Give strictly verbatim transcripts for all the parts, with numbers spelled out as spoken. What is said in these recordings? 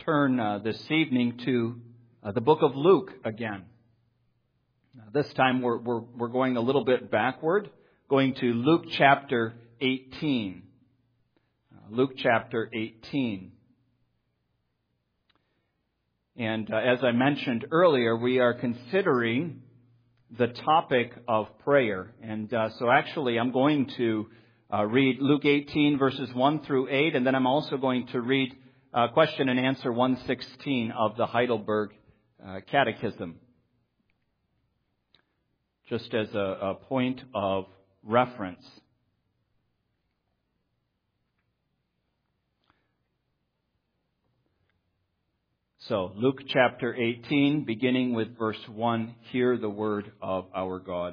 turn uh, this evening to uh, the book of Luke again. Now, this time we're, we're, we're going a little bit backward, going to Luke chapter eighteen. Uh, Luke chapter eighteen. And uh, as I mentioned earlier, we are considering the topic of prayer. And uh, so actually I'm going to uh, read Luke eighteen verses one through eight, and then I'm also going to read uh, question and answer one sixteen of the Heidelberg uh, Catechism, just as a, a point of reference. So, Luke chapter eighteen, beginning with verse one, hear the word of our God.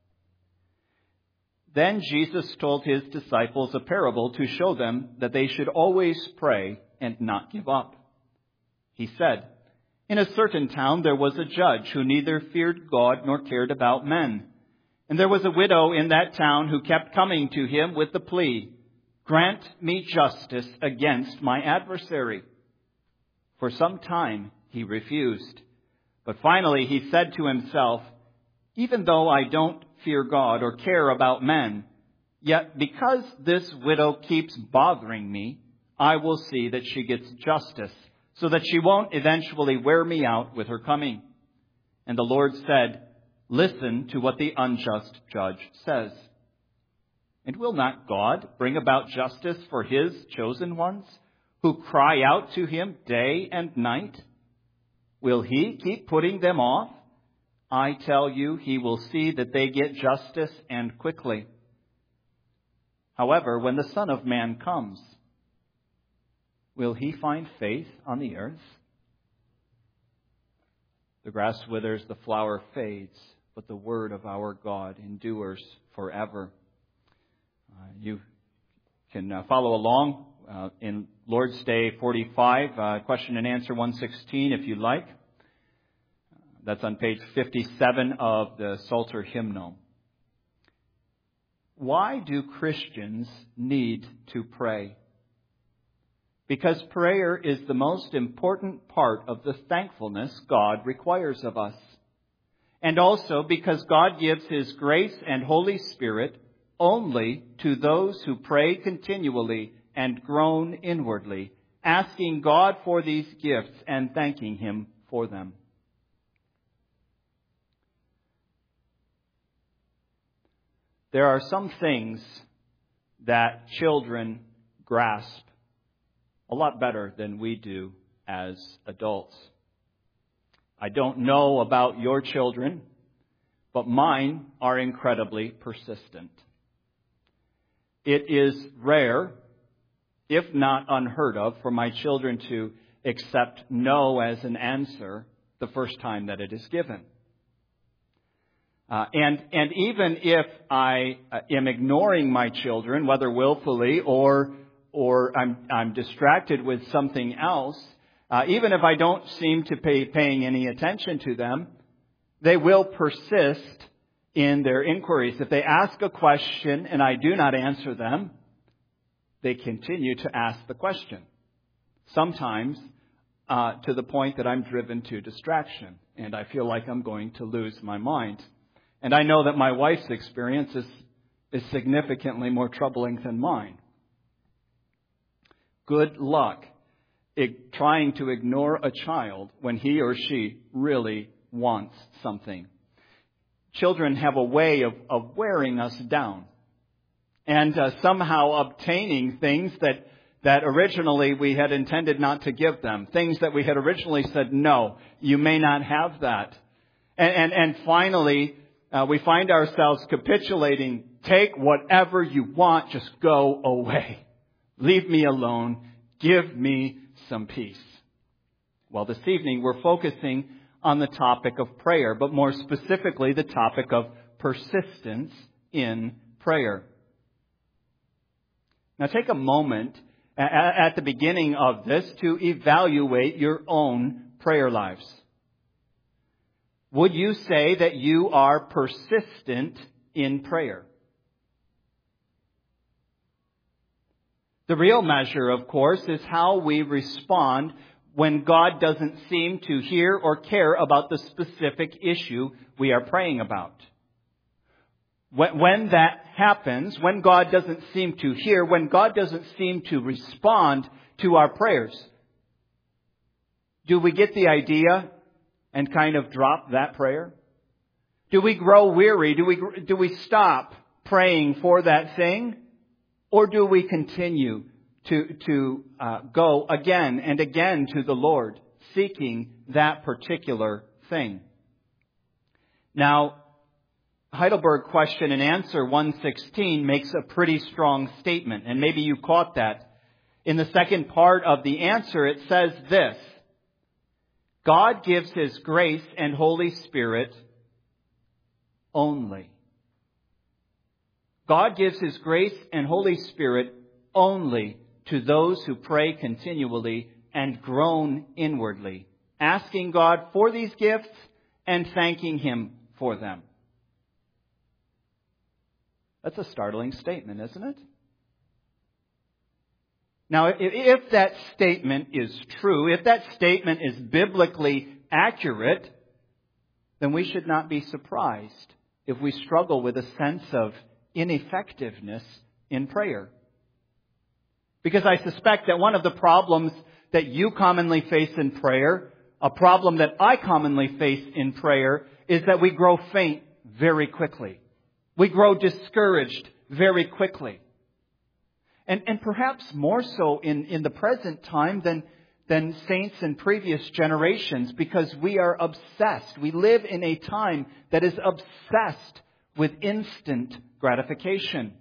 Then Jesus told his disciples a parable to show them that they should always pray and not give up. He said, "In a certain town there was a judge who neither feared God nor cared about men. And there was a widow in that town who kept coming to him with the plea, 'Grant me justice against my adversary.' For some time he refused. But finally he said to himself, 'Even though I don't fear God or care about men, yet because this widow keeps bothering me, I will see that she gets justice, so that she won't eventually wear me out with her coming.' And the Lord said, 'Listen to what the unjust judge says. And will not God bring about justice for his chosen ones, who cry out to him day and night? Will he keep putting them off? I tell you, he will see that they get justice, and quickly. However, when the Son of Man comes, will he find faith on the earth?' The grass withers, the flower fades, but the word of our God endures forever." Uh, you can uh, follow along uh, in Lord's Day forty-five, uh, question and answer one sixteen if you like. That's on page fifty-seven of the Psalter hymnal. Why do Christians need to pray? Because prayer is the most important part of the thankfulness God requires of us. And also because God gives His grace and Holy Spirit only to those who pray continually and groan inwardly, asking God for these gifts and thanking Him for them. There are some things that children grasp a lot better than we do as adults. I don't know about your children, but mine are incredibly persistent. It is rare, if not unheard of, for my children to accept no as an answer the first time that it is given. Uh, and, and even if I uh, am ignoring my children, whether willfully or, or I'm, I'm distracted with something else, uh, even if I don't seem to pay paying any attention to them, they will persist in their inquiries. If they ask a question and I do not answer them, they continue to ask the question. Sometimes uh, to the point that I'm driven to distraction and I feel like I'm going to lose my mind. And I know that my wife's experience is, is significantly more troubling than mine. Good luck ig- trying to ignore a child when he or she really wants something. Children have a way of, of wearing us down and uh, somehow obtaining things that, that originally we had intended not to give them. Things that we had originally said, no, you may not have that. And, and, and finally, Uh, we find ourselves capitulating. Take whatever you want, just go away. Leave me alone. Give me some peace. Well, this evening we're focusing on the topic of prayer, but more specifically the topic of persistence in prayer. Now take a moment at the beginning of this to evaluate your own prayer lives. Would you say that you are persistent in prayer? The real measure, of course, is how we respond when God doesn't seem to hear or care about the specific issue we are praying about. When that happens, when God doesn't seem to hear, when God doesn't seem to respond to our prayers, do we get the idea and kind of drop that prayer? Do we grow weary? Do we, do we stop praying for that thing? Or do we continue to, to uh, go again and again to the Lord, seeking that particular thing? Now, Heidelberg Question and Answer one sixteen makes a pretty strong statement, and maybe you caught that. In the second part of the answer, it says this: God gives His grace and Holy Spirit only. God gives His grace and Holy Spirit only to those who pray continually and groan inwardly, asking God for these gifts and thanking Him for them. That's a startling statement, isn't it? Now, if that statement is true, if that statement is biblically accurate, then we should not be surprised if we struggle with a sense of ineffectiveness in prayer. Because I suspect that one of the problems that you commonly face in prayer, a problem that I commonly face in prayer, is that we grow faint very quickly. We grow discouraged very quickly. And, and perhaps more so in, in the present time than, than saints in previous generations, because we are obsessed. We live in a time that is obsessed with instant gratification.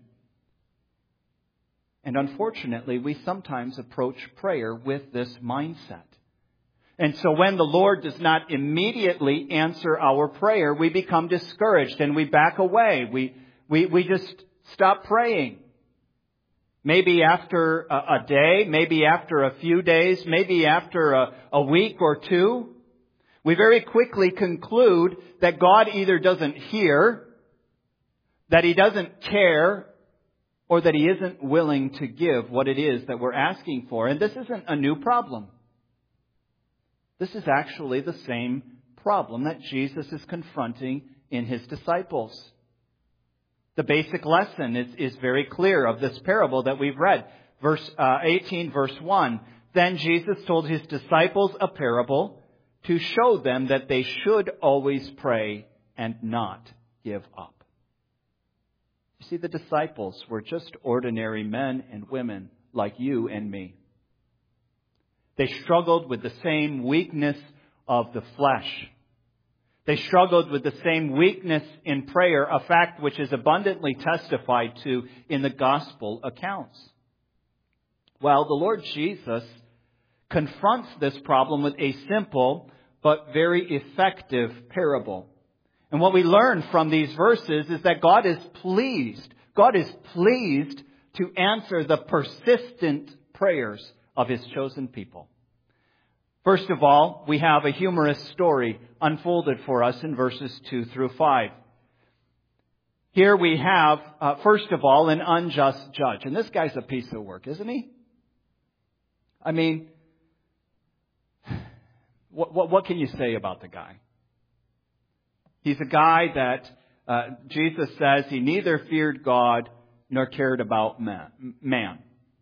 And unfortunately, we sometimes approach prayer with this mindset. And so when the Lord does not immediately answer our prayer, we become discouraged and we back away. We, we, we just stop praying. Maybe after a, a day, maybe after a few days, maybe after a, a week or two, we very quickly conclude that God either doesn't hear, that He doesn't care, or that He isn't willing to give what it is that we're asking for. And this isn't a new problem. This is actually the same problem that Jesus is confronting in His disciples. The basic lesson is, is very clear of this parable that we've read. Verse uh, eighteen, verse one. Then Jesus told His disciples a parable to show them that they should always pray and not give up. You see, the disciples were just ordinary men and women like you and me. They struggled with the same weakness of the flesh. They struggled with the same weakness in prayer, a fact which is abundantly testified to in the gospel accounts. Well, the Lord Jesus confronts this problem with a simple but very effective parable. And what we learn from these verses is that God is pleased. God is pleased to answer the persistent prayers of His chosen people. First of all, we have a humorous story unfolded for us in verses two through five. Here we have, uh, first of all, an unjust judge. And this guy's a piece of work, isn't he? I mean, what, what, what can you say about the guy? He's a guy that uh, Jesus says he neither feared God nor cared about man. man.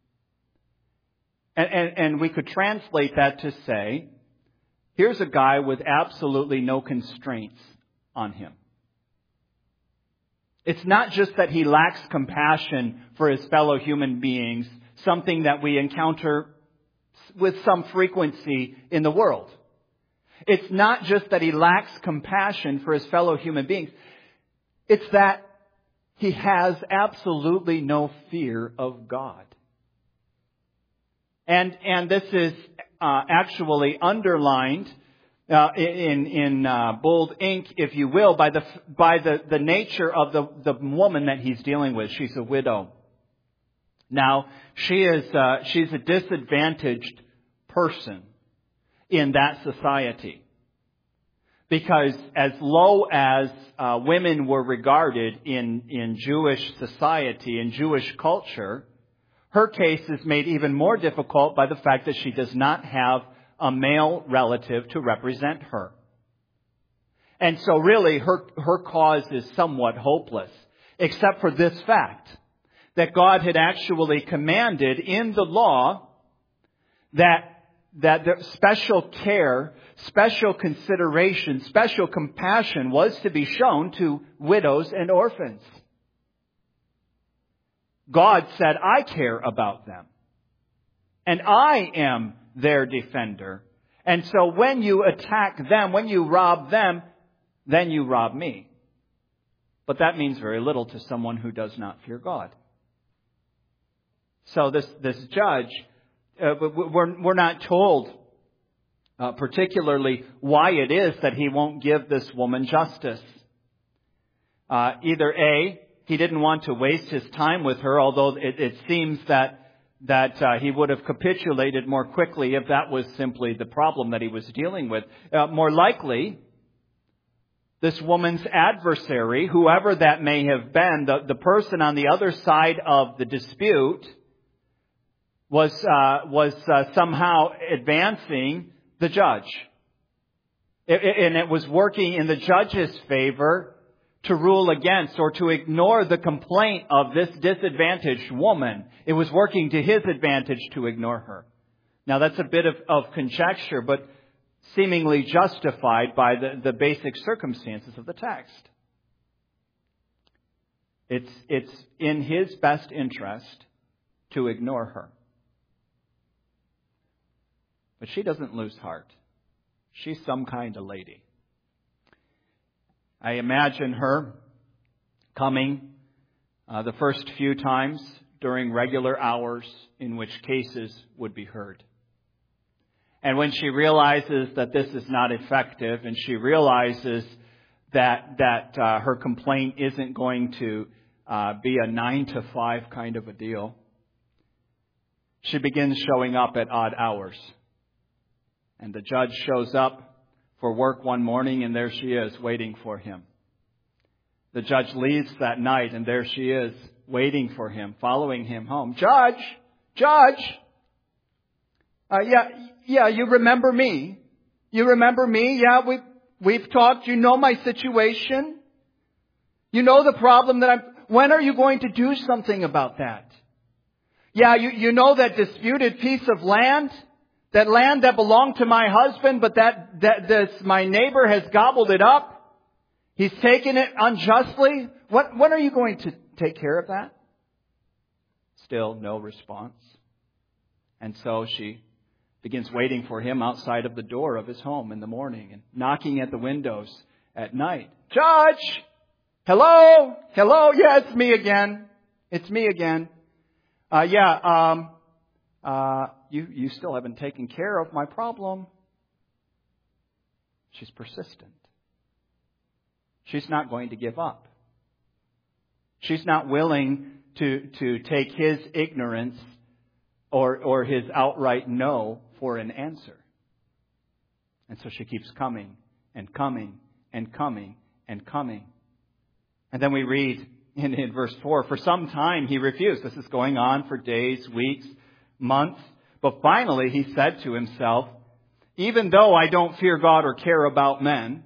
And, and, and we could translate that to say, here's a guy with absolutely no constraints on him. It's not just that he lacks compassion for his fellow human beings, something that we encounter with some frequency in the world. It's not just that he lacks compassion for his fellow human beings. It's that he has absolutely no fear of God. And and this is uh, actually underlined uh, in in uh, bold ink, if you will, by the by the, the nature of the, the woman that he's dealing with. She's a widow. Now she is uh, she's a disadvantaged person in that society, because as low as uh, women were regarded in in Jewish society, in Jewish culture, her case is made even more difficult by the fact that she does not have a male relative to represent her. And so really her, her cause is somewhat hopeless, except for this fact, that God had actually commanded in the law that, that the special care, special consideration, special compassion was to be shown to widows and orphans. God said, I care about them. And I am their defender. And so when you attack them, when you rob them, then you rob me. But that means very little to someone who does not fear God. So this, this judge, uh, we're, we're not told uh, particularly why it is that he won't give this woman justice. Uh, either A, he didn't want to waste his time with her, although it, it seems that that uh, he would have capitulated more quickly if that was simply the problem that he was dealing with. Uh, more likely, this woman's adversary, whoever that may have been, the, the person on the other side of the dispute, was uh, was uh, somehow advancing the judge. It, it, and it was working in the judge's favor to rule against or to ignore the complaint of this disadvantaged woman. It was working to his advantage to ignore her. Now that's a bit of, of conjecture, but seemingly justified by the, the basic circumstances of the text. It's, it's in his best interest to ignore her. But she doesn't lose heart. She's some kind of lady. I imagine her coming uh, the first few times during regular hours in which cases would be heard. And when she realizes that this is not effective, and she realizes that that uh, her complaint isn't going to uh, be a nine to five kind of a deal, she begins showing up at odd hours. And the judge shows up for work one morning, and there she is waiting for him. The judge leaves that night, and there she is waiting for him, following him home. Judge! Judge! Uh, yeah, yeah, you remember me. You remember me? Yeah, we, we've talked. You know my situation. You know the problem that I'm... When are you going to do something about that? Yeah, you, you know that disputed piece of land? That land that belonged to my husband, but that, that this, my neighbor has gobbled it up. He's taken it unjustly. What, when are you going to take care of that? Still no response. And so she begins waiting for him outside of the door of his home in the morning and knocking at the windows at night. Judge! Hello? Hello? Yeah, it's me again. It's me again. Uh, yeah, um, uh, you, you still haven't taken care of my problem. She's persistent. She's not going to give up. She's not willing to, to take his ignorance or, or his outright no for an answer. And so she keeps coming and coming and coming and coming. And then we read in, in verse four, for some time he refused. This is going on for days, weeks, months. But finally he said to himself, even though I don't fear God or care about men,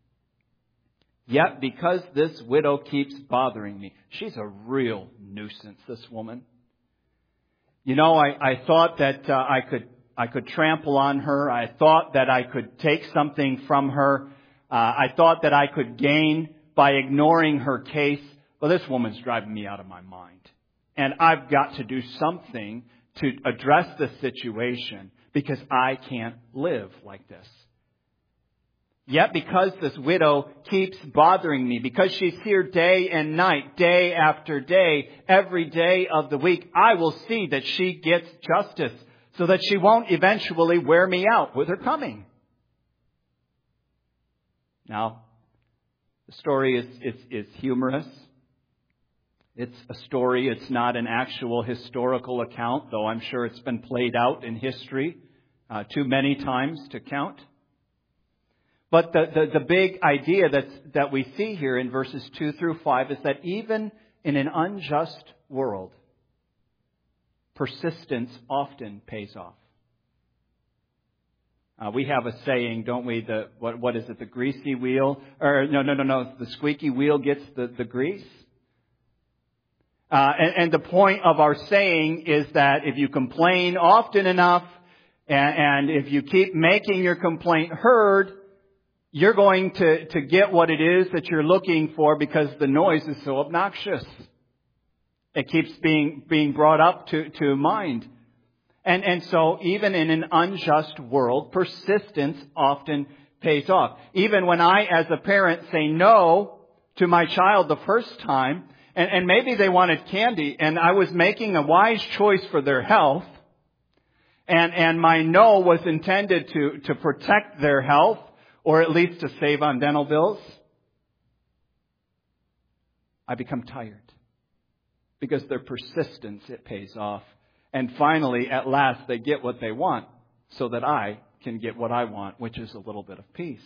yet because this widow keeps bothering me. She's a real nuisance, this woman. You know, I, I thought that uh, I could I could trample on her. I thought that I could take something from her. Uh, I thought that I could gain by ignoring her case. Well, this woman's driving me out of my mind. And I've got to do something to address this situation because I can't live like this. Yet because this widow keeps bothering me, because she's here day and night, day after day, every day of the week, I will see that she gets justice so that she won't eventually wear me out with her coming. Now, the story is, is, is humorous. It's a story. It's not an actual historical account, though I'm sure it's been played out in history uh, too many times to count. But the, the, the big idea that's, that we see here in verses two through five is that even in an unjust world, persistence often pays off. Uh, we have a saying, don't we? The what what is it? The greasy wheel, or no, no, no, no. The squeaky wheel gets the the grease. Uh, and, and the point of our saying is that if you complain often enough, and, and if you keep making your complaint heard, you're going to to get what it is that you're looking for, because the noise is so obnoxious. It keeps being being brought up to to mind. And, and so even in an unjust world, persistence often pays off. Even when I, as a parent, say no to my child the first time, and, and maybe they wanted candy, and I was making a wise choice for their health, and, and my no was intended to, to protect their health, or at least to save on dental bills, I become tired. Because their persistence, it pays off. And finally, at last, they get what they want so that I can get what I want, which is a little bit of peace.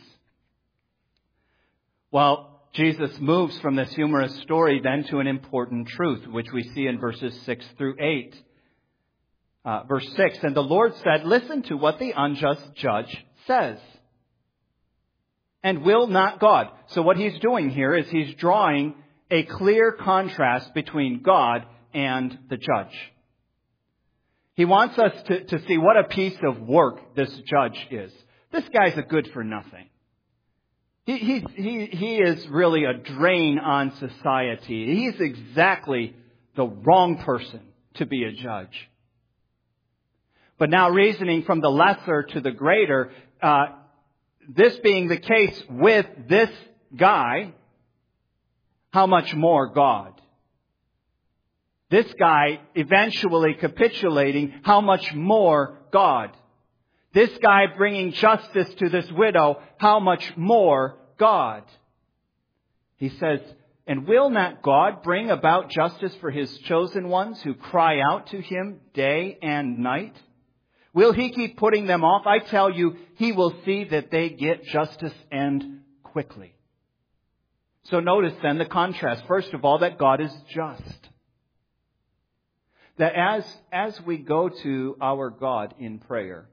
Well, Jesus moves from this humorous story then to an important truth, which we see in verses six through eight. Uh, verse six, and the Lord said, listen to what the unjust judge says. And will not God? So what he's doing here is he's drawing a clear contrast between God and the judge. He wants us to, to see what a piece of work this judge is. This guy's a good for nothing. He, he, he, he is really a drain on society. He's exactly the wrong person to be a judge. But now, reasoning from the lesser to the greater, uh, this being the case with this guy, how much more God? This guy eventually capitulating, how much more God? This guy bringing justice to this widow, how much more God? He says, and will not God bring about justice for His chosen ones who cry out to Him day and night? Will He keep putting them off? I tell you, He will see that they get justice, and quickly. So notice then the contrast. First of all, that God is just. That as, as we go to our God in prayer,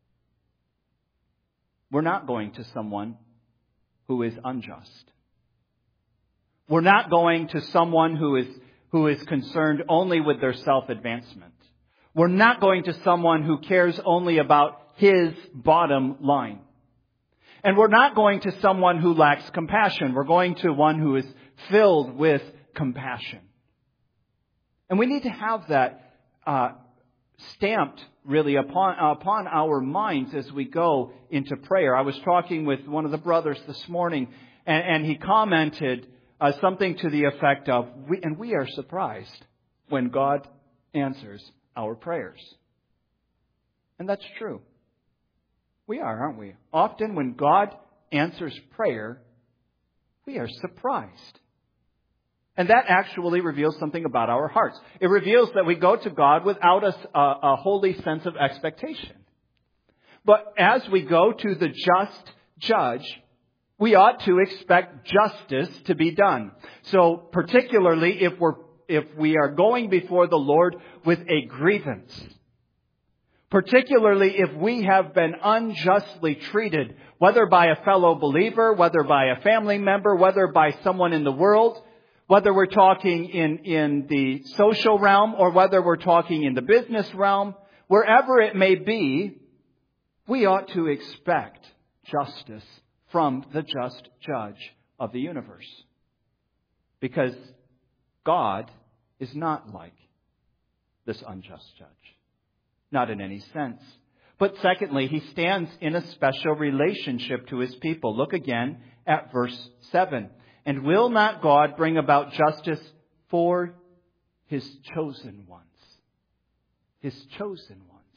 we're not going to someone who is unjust. We're not going to someone who is, who is concerned only with their self-advancement. We're not going to someone who cares only about his bottom line. And we're not going to someone who lacks compassion. We're going to one who is filled with compassion. And we need to have that uh, stamped really upon upon our minds as we go into prayer. I was talking with one of the brothers this morning, and, and he commented uh, something to the effect of, we, and we are surprised when God answers our prayers. And that's true. We are, aren't we? Often when God answers prayer, we are surprised. And that actually reveals something about our hearts. It reveals that we go to God without a, a, a holy sense of expectation. But as we go to the just judge, we ought to expect justice to be done. So particularly if we're if we are going before the Lord with a grievance, particularly if we have been unjustly treated, whether by a fellow believer, whether by a family member, whether by someone in the world, whether we're talking in, in the social realm or whether we're talking in the business realm, wherever it may be, we ought to expect justice from the just judge of the universe. Because God is not like this unjust judge. Not in any sense. But secondly, He stands in a special relationship to His people. Look again at verse seven. And will not God bring about justice for His chosen ones? His chosen ones.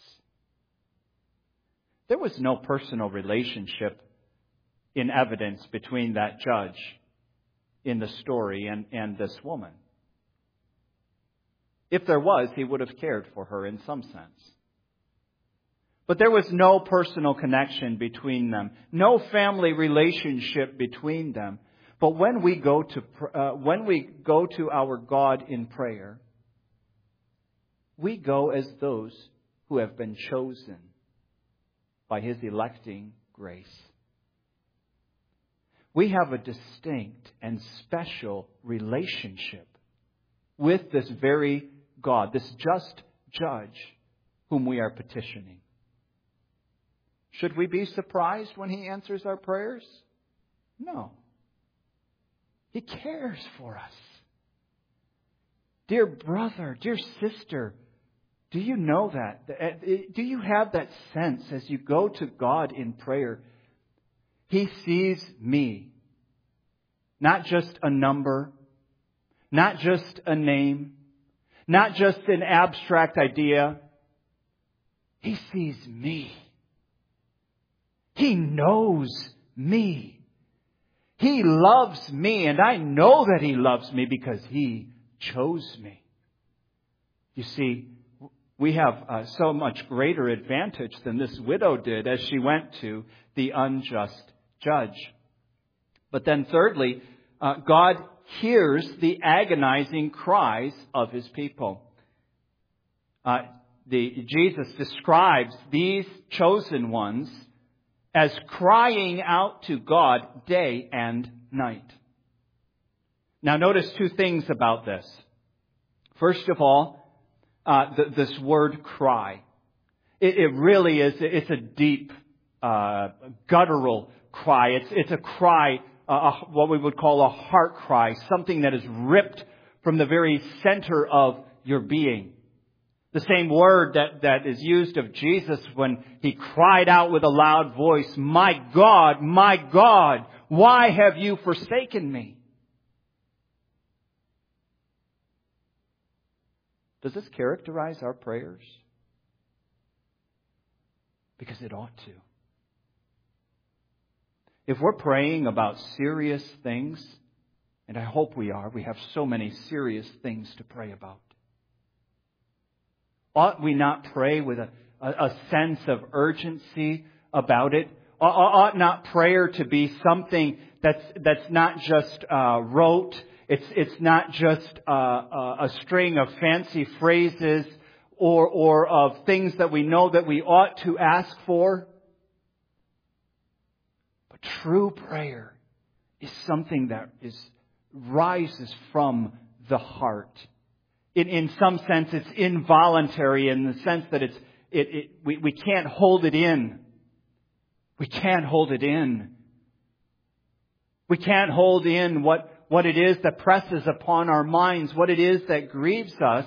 There was no personal relationship in evidence between that judge in the story and, and this woman. If there was, he would have cared for her in some sense. But there was no personal connection between them, no family relationship between them. But when we go to uh, when we go to our God in prayer, we go as those who have been chosen. by His electing grace. We have a distinct and special relationship with this very God, this just judge whom we are petitioning. Should we be surprised when He answers our prayers? No. He cares for us. Dear brother, dear sister, do you know that? Do you have that sense as you go to God in prayer? He sees me. Not just a number, not just a name, not just an abstract idea. He sees me. He knows me. He loves me, and I know that He loves me because He chose me. You see, we have uh, so much greater advantage than this widow did as she went to the unjust judge. But then thirdly, uh, God hears the agonizing cries of His people. Uh, the, Jesus describes these chosen ones as crying out to God day and night. Now notice two things about this. First of all, uh, th- this word cry. It, it really is, it's a deep, uh, guttural cry. It's, it's a cry, uh, a, what we would call a heart cry, something that is ripped from the very center of your being. The same word that, that is used of Jesus when He cried out with a loud voice, "My God, my God, why have you forsaken me?" Does this characterize our prayers? Because it ought to. If we're praying about serious things, and I hope we are, we have so many serious things to pray about. Ought we not pray with a, a, a sense of urgency about it? Ought not prayer to be something that's that's not just uh, rote? It's it's not just uh, a, a string of fancy phrases or or of things that we know that we ought to ask for. But true prayer is something that is rises from the heart. In, in some sense, it's involuntary in the sense that it's it, it we, we can't hold it in. We can't hold it in. We can't hold in what, what it is that presses upon our minds, what it is that grieves us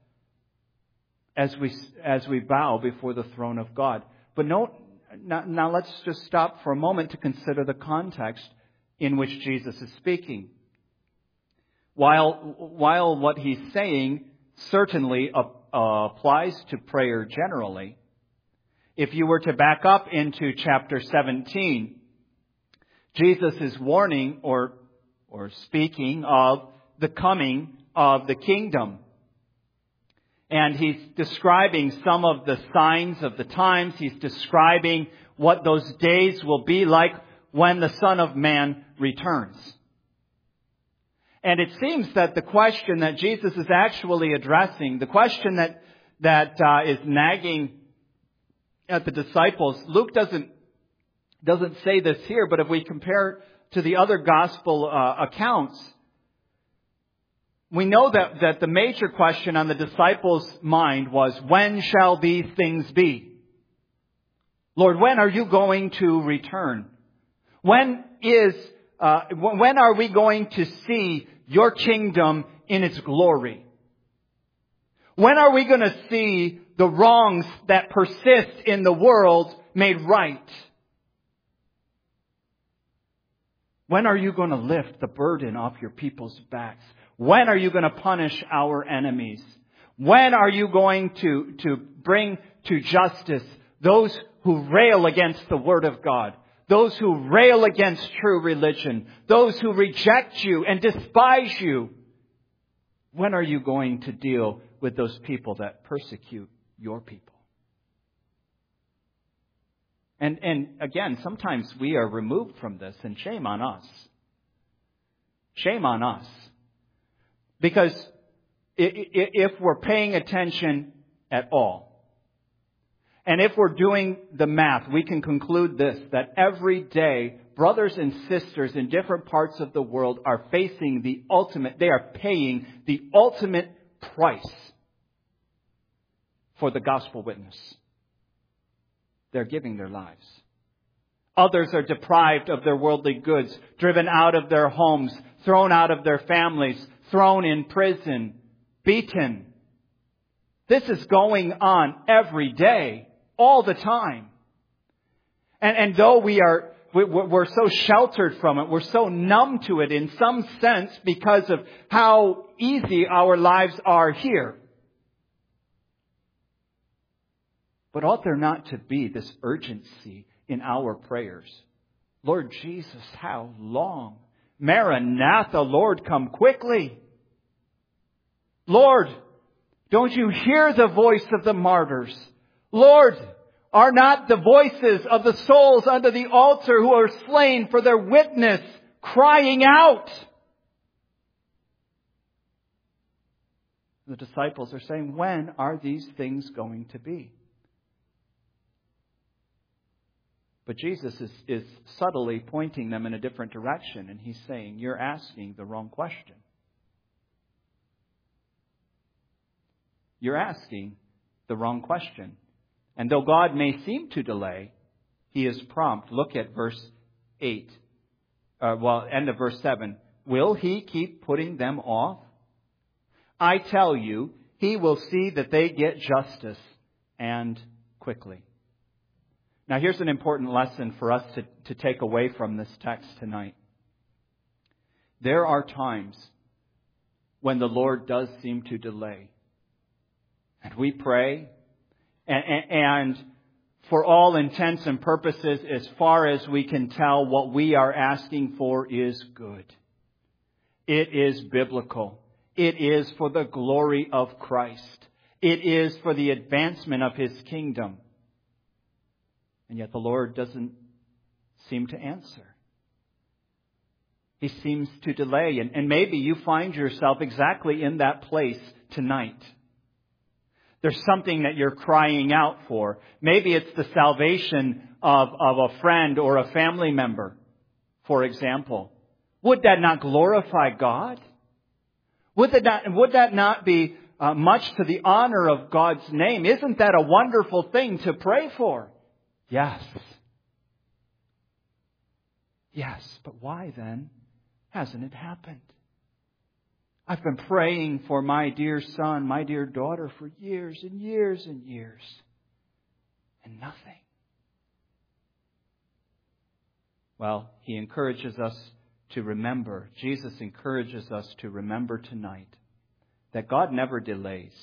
as we as we bow before the throne of God. But no, now, now let's just stop for a moment to consider the context in which Jesus is speaking. While, while what He's saying certainly uh, uh, applies to prayer generally, if you were to back up into chapter seventeen, Jesus is warning or, or speaking of the coming of the kingdom. And He's describing some of the signs of the times. He's describing what those days will be like when the Son of Man returns. And it seems that the question that Jesus is actually addressing, the question that that uh, is nagging at the disciples, Luke doesn't doesn't say this here, but if we compare to the other gospel uh, accounts, we know that, that the major question on the disciples' mind was, when shall these things be? Lord, when are you going to return? When is uh, when are we going to see your kingdom in its glory? When are we going to see the wrongs that persist in the world made right? When are you going to lift the burden off your people's backs? When are you going to punish our enemies? When are you going to, to bring to justice those who rail against the Word of God? Those who rail against true religion? Those who reject you and despise you? When are you going to deal with those people that persecute your people? And, and again, sometimes we are removed from this, and shame on us. Shame on us. Because if we're paying attention at all, And if we're doing the math, we can conclude this, that every day, brothers and sisters in different parts of the world are facing the ultimate, they are paying the ultimate price for the gospel witness. They're giving their lives. Others are deprived of their worldly goods, driven out of their homes, thrown out of their families, thrown in prison, beaten. This is going on every day, all the time. And, and though we are, we, we're so sheltered from it, we're so numb to it in some sense because of how easy our lives are here. But ought there not to be this urgency in our prayers? Lord Jesus, how long? Maranatha, Lord, come quickly. Lord, don't you hear the voice of the martyrs? Lord, are not the voices of the souls under the altar who are slain for their witness crying out? The disciples are saying, when are these things going to be? But Jesus is, is subtly pointing them in a different direction, and He's saying, you're asking the wrong question. You're asking the wrong question. And though God may seem to delay, He is prompt. Look at verse eight. Uh, well, end of verse seven. Will He keep putting them off? I tell you, He will see that they get justice, and quickly. Now here's an important lesson for us to, to take away from this text tonight. There are times when the Lord does seem to delay. And we pray, and, and for all intents and purposes, as far as we can tell, what we are asking for is good. It is biblical. It is for the glory of Christ. It is for the advancement of His kingdom. And yet the Lord doesn't seem to answer. He seems to delay. And, and maybe you find yourself exactly in that place tonight. There's something that you're crying out for. Maybe it's the salvation of, of a friend or a family member, for example. Would that not glorify God? Would that not, would that not be uh, much to the honor of God's name? Isn't that a wonderful thing to pray for? Yes. Yes, but why then hasn't it happened? I've been praying for my dear son, my dear daughter for years and years and years, and nothing. Well, He encourages us to remember, Jesus encourages us to remember tonight that God never delays.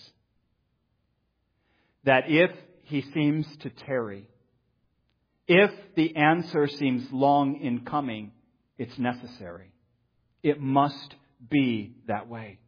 That if He seems to tarry, if the answer seems long in coming, it's necessary. It must be that way.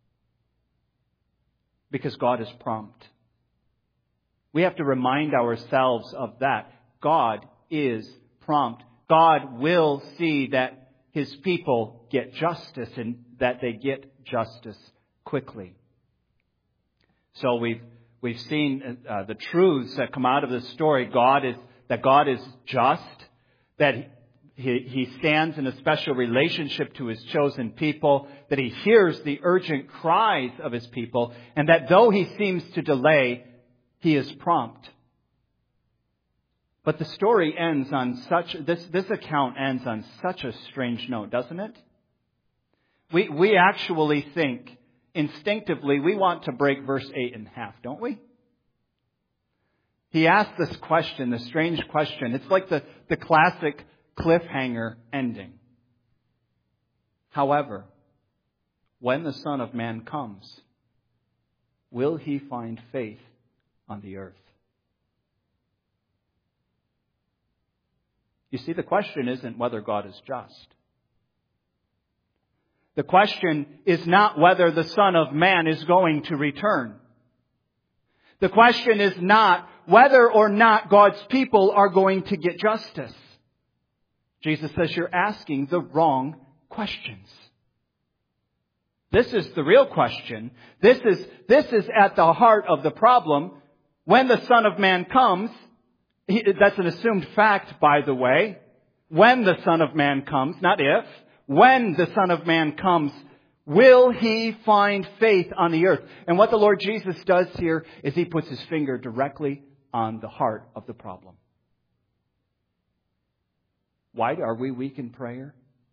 Because God is prompt. We have to remind ourselves of that. God is prompt. God will see that His people get justice and that they get justice quickly. So we've we've seen uh, the truths that come out of this story. God is that God is just, that He, he stands in a special relationship to His chosen people, that He hears the urgent cries of His people, and that though He seems to delay, He is prompt. But the story ends on such, this, this account ends on such a strange note, doesn't it? We, we actually think, instinctively, we want to break verse eight in half, don't we? He asked this question, this strange question. It's like the, the classic cliffhanger ending. However, when the Son of Man comes, will He find faith on the earth? You see, the question isn't whether God is just. The question is not whether the Son of Man is going to return. The question is not whether or not God's people are going to get justice. Jesus says you're asking the wrong questions. This is the real question. This is, this is at the heart of the problem. When the Son of Man comes, he, that's an assumed fact, by the way. When the Son of Man comes, not if, when the Son of Man comes, will He find faith on the earth? And what the Lord Jesus does here is He puts His finger directly on the heart of the problem. Why are we weak in prayer?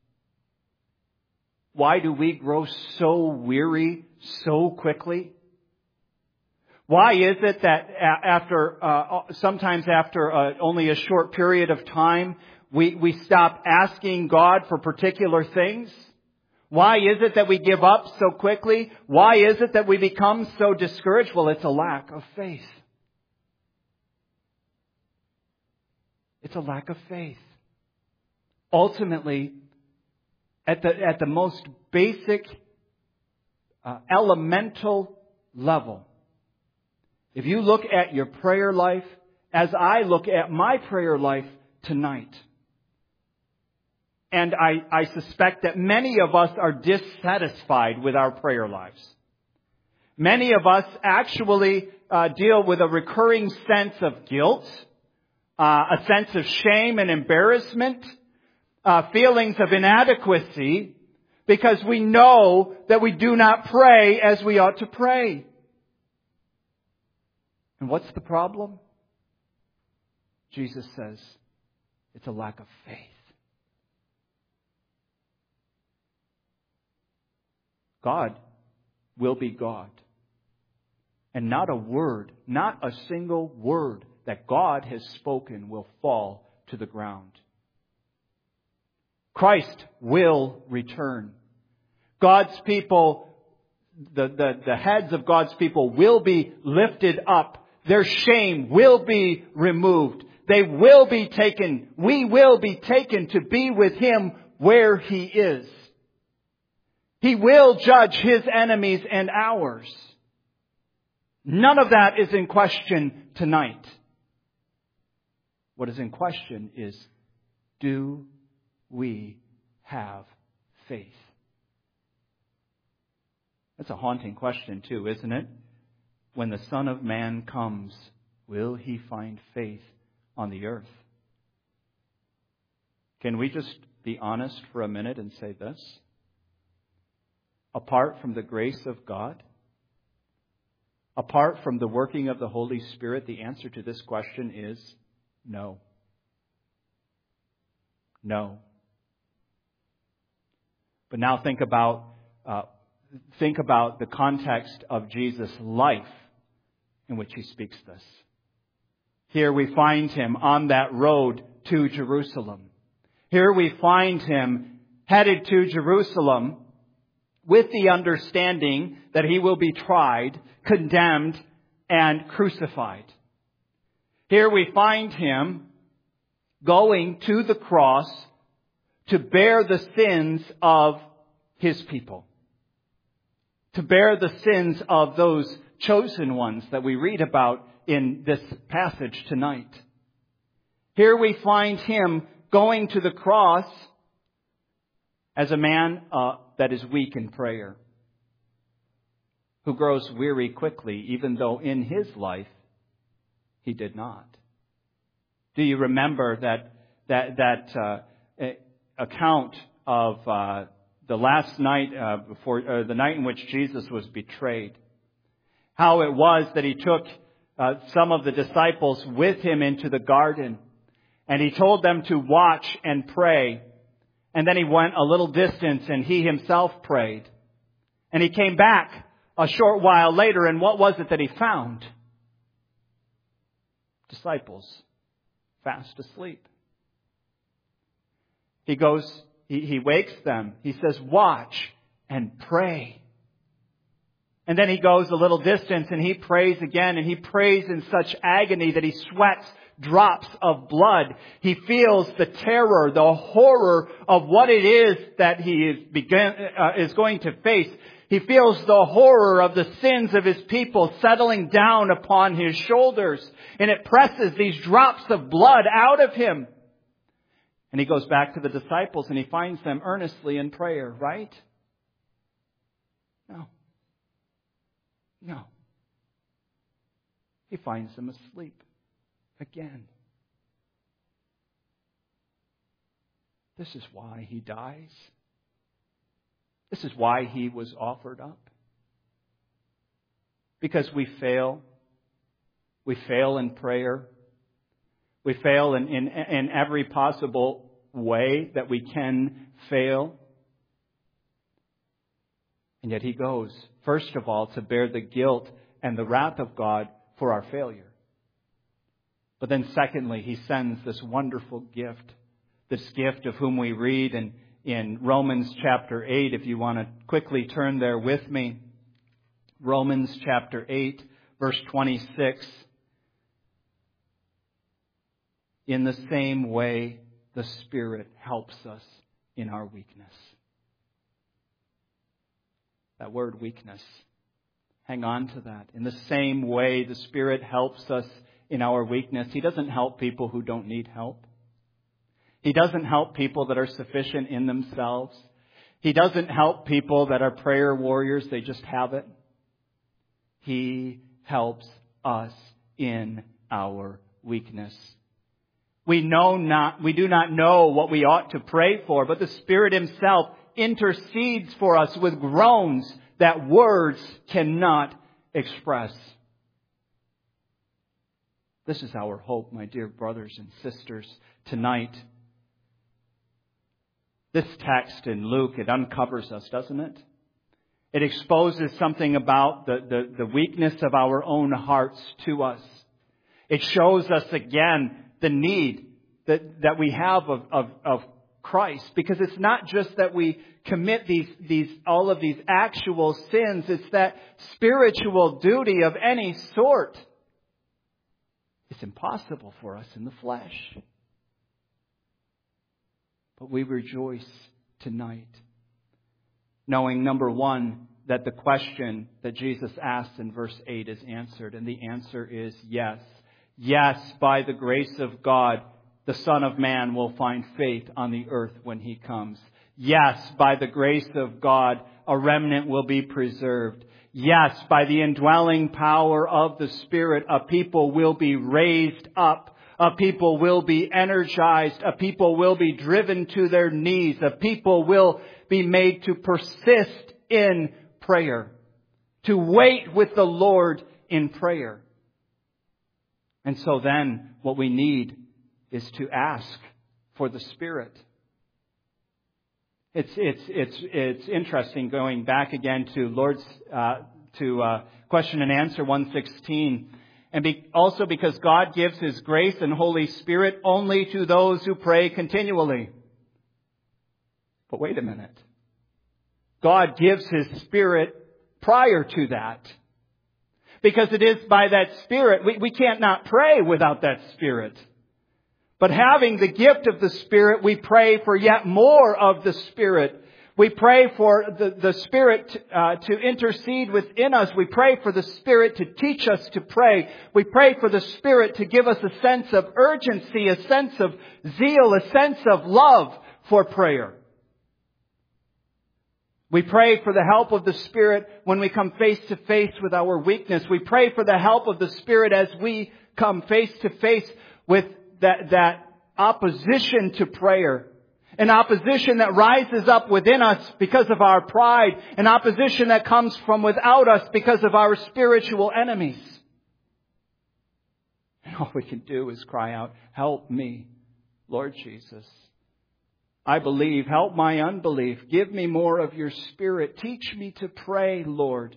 Why do we grow so weary so quickly? Why is it that after, uh, sometimes after uh, only a short period of time, we, we stop asking God for particular things? Why is it that we give up so quickly? Why is it that we become so discouraged? Well, it's a lack of faith. It's a lack of faith. Ultimately, at the, at the most basic, uh, elemental level, if you look at your prayer life, as I look at my prayer life tonight, and I, I suspect that many of us are dissatisfied with our prayer lives. Many of us actually uh, deal with a recurring sense of guilt, uh, a sense of shame and embarrassment, uh, feelings of inadequacy, because we know that we do not pray as we ought to pray. And what's the problem? Jesus says it's a lack of faith. God will be God. And not a word, not a single word that God has spoken will fall to the ground. Christ will return. God's people, the, the, the heads of God's people will be lifted up. Their shame will be removed. They will be taken, we will be taken to be with Him where He is. He will judge His enemies and ours. None of that is in question tonight. What is in question is, do we have faith? That's a haunting question too, isn't it? When the Son of Man comes, will He find faith on the earth? Can we just be honest for a minute and say this? Apart from the grace of God, apart from the working of the Holy Spirit, the answer to this question is no. No. But now think about uh, think about the context of Jesus' life in which He speaks this. Here we find Him on that road to Jerusalem. Here we find Him headed to Jerusalem with the understanding that He will be tried, condemned, and crucified. Here we find Him going to the cross to bear the sins of His people. To bear the sins of those chosen ones that we read about in this passage tonight. Here we find Him going to the cross as a man uh, that is weak in prayer, who grows weary quickly, even though in his life he did not. Do you remember that that that uh, account of uh, the last night uh, before uh, the night in which Jesus was betrayed? How it was that He took uh, some of the disciples with Him into the garden, and He told them to watch and pray. And then He went a little distance and He Himself prayed. And He came back a short while later, and what was it that He found? Disciples fast asleep. He goes, he, he wakes them. He says, watch and pray. And then He goes a little distance and He prays again, and He prays in such agony that He sweats drops of blood. He feels the terror, the horror of what it is that he is begin, uh, is going to face. He feels the horror of the sins of His people settling down upon His shoulders. And it presses these drops of blood out of Him. And He goes back to the disciples and He finds them earnestly in prayer, right? No. No. he finds them asleep again. This is why he dies. This is why he was offered up. Because we fail. We fail in prayer. We fail in, in, in every possible way that we can fail. And yet he goes, first of all, to bear the guilt and the wrath of God for our failure. But then secondly, he sends this wonderful gift. This gift of whom we read in, in Romans chapter eight. If you want to quickly turn there with me. Romans chapter eight, verse twenty-six. In the same way, the Spirit helps us in our weakness. That word weakness. Hang on to that. In the same way, the Spirit helps us in our weakness. He doesn't help people who don't need help. He doesn't help people that are sufficient in themselves. He doesn't help people that are prayer warriors. They just have it. He helps us in our weakness. We know not, we do not know what we ought to pray for, but the Spirit Himself intercedes for us with groans that words cannot express. This is our hope, my dear brothers and sisters, tonight. This text in Luke, it uncovers us, doesn't it? It exposes something about the, the, the weakness of our own hearts to us. It shows us again the need that, that we have of, of, of Christ. Because it's not just that we commit these, these, all of these actual sins. It's that spiritual duty of any sort. It's impossible for us in the flesh. But we rejoice tonight, knowing, number one, that the question that Jesus asked in verse eight is answered. And the answer is yes. Yes, by the grace of God, the Son of Man will find faith on the earth when He comes. Yes, by the grace of God, a remnant will be preserved. Yes, by the indwelling power of the Spirit, a people will be raised up. A people will be energized. A people will be driven to their knees. A people will be made to persist in prayer. To wait with the Lord in prayer. And so then what we need is to ask for the Spirit. It's it's it's it's interesting going back again to Lord's uh, to uh, question and answer one sixteen. And be, also because God gives His grace and Holy Spirit only to those who pray continually. But wait a minute. God gives His Spirit prior to that. Because it is by that Spirit, we, we can't not pray without that Spirit. But having the gift of the Spirit, we pray for yet more of the Spirit. We pray for the, the Spirit uh, to intercede within us. We pray for the Spirit to teach us to pray. We pray for the Spirit to give us a sense of urgency, a sense of zeal, a sense of love for prayer. We pray for the help of the Spirit when we come face to face with our weakness. We pray for the help of the Spirit as we come face to face with that, that opposition to prayer. An opposition that rises up within us because of our pride. An opposition that comes from without us because of our spiritual enemies. And all we can do is cry out, help me, Lord Jesus. I believe, help my unbelief. Give me more of your Spirit. Teach me to pray, Lord.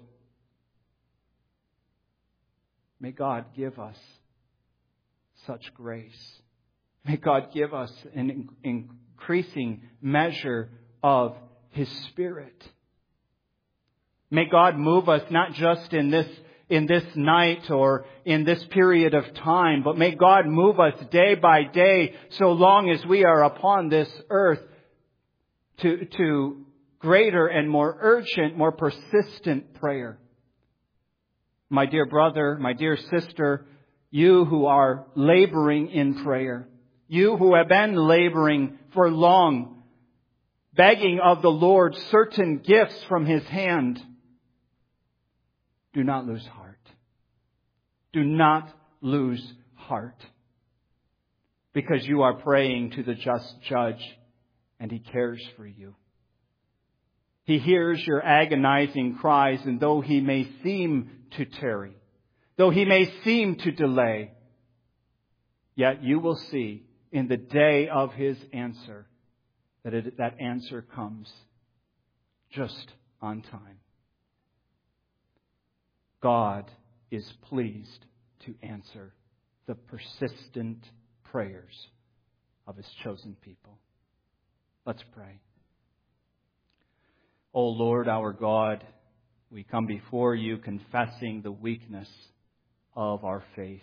May God give us such grace. May God give us an increasing measure of His Spirit. May God move us not just in this in this night or in this period of time, but may God move us day by day so long as we are upon this earth to, to greater and more urgent, more persistent prayer. My dear brother, my dear sister, you who are laboring in prayer, you who have been laboring for long, begging of the Lord certain gifts from His hand, do not lose heart. Do not lose heart, because you are praying to the just judge, and He cares for you. He hears your agonizing cries, and though He may seem to tarry, though He may seem to delay, yet you will see in the day of His answer that it, that answer comes just on time. God is pleased to answer the persistent prayers of His chosen people. Let's pray. O Lord, our God, we come before You confessing the weakness of our faith.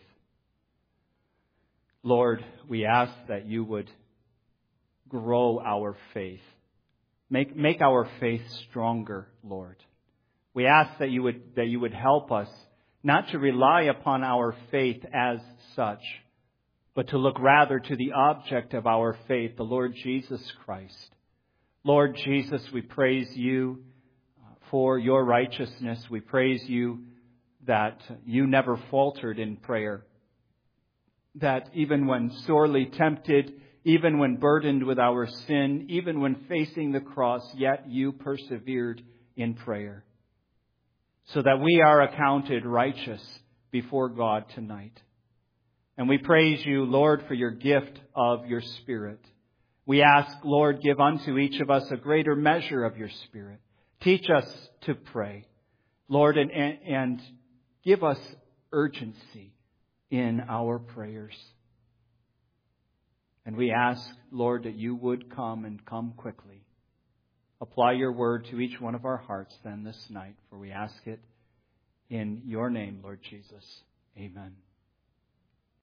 Lord, we ask that You would grow our faith. Make, make our faith stronger, Lord. We ask that you would, that you would help us not to rely upon our faith as such, but to look rather to the object of our faith, the Lord Jesus Christ. Lord Jesus, we praise You for Your righteousness. We praise You that You never faltered in prayer. That even when sorely tempted, even when burdened with our sin, even when facing the cross, yet You persevered in prayer, so that we are accounted righteous before God tonight. And we praise You, Lord, for Your gift of Your Spirit. We ask, Lord, give unto each of us a greater measure of Your Spirit. Teach us to pray, Lord, and, and give us urgency in our prayers. And we ask, Lord, that You would come and come quickly. Apply Your word to each one of our hearts then this night, for we ask it in Your name, Lord Jesus. Amen.